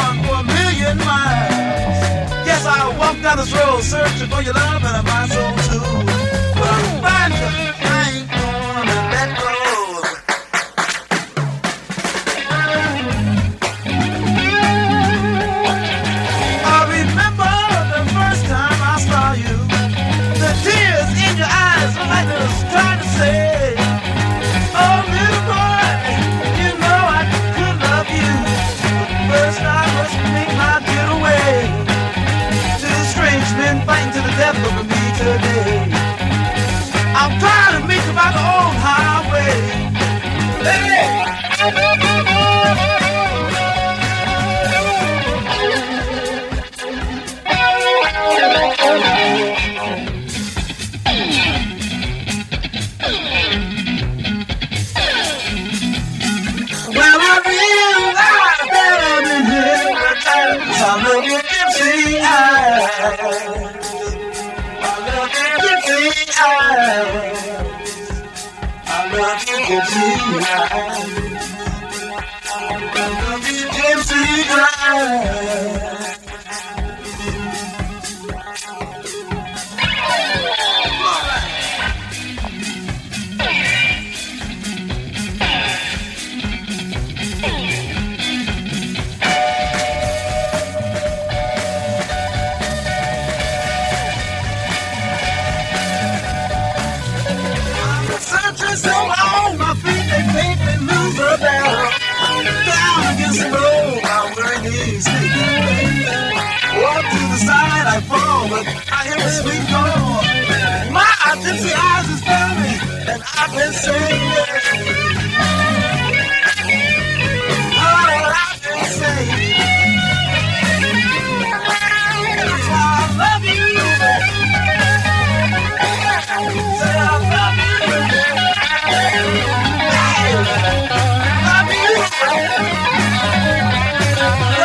gone for a million miles. Yes, I walked down this road searching for your love and my soul too. But I'm finding I ain't gonna let go. I remember the first time I saw you. The tears in your eyes were like they was trying to say, oh, little boy, you know I could love you. But first I must make my getaway to the strange men fighting to the death of me today. I'm trying to make it by the old highway. Hey! Well, I realize that I'm in hypnotized. I love you, gypsy eyes. I love you, gypsy eyes. I love you, gypsy eyes. I love you, gypsy eyes. So on my feet, they make me lose a battle. Down against the road, I'm wearing these sneakers. Walk to the side, I fall, but I hear a sweet call. My gypsy eyes is burning, and I've been saying, all I've been saying, I love you. Say I love you.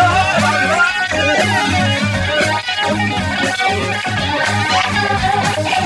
I love you.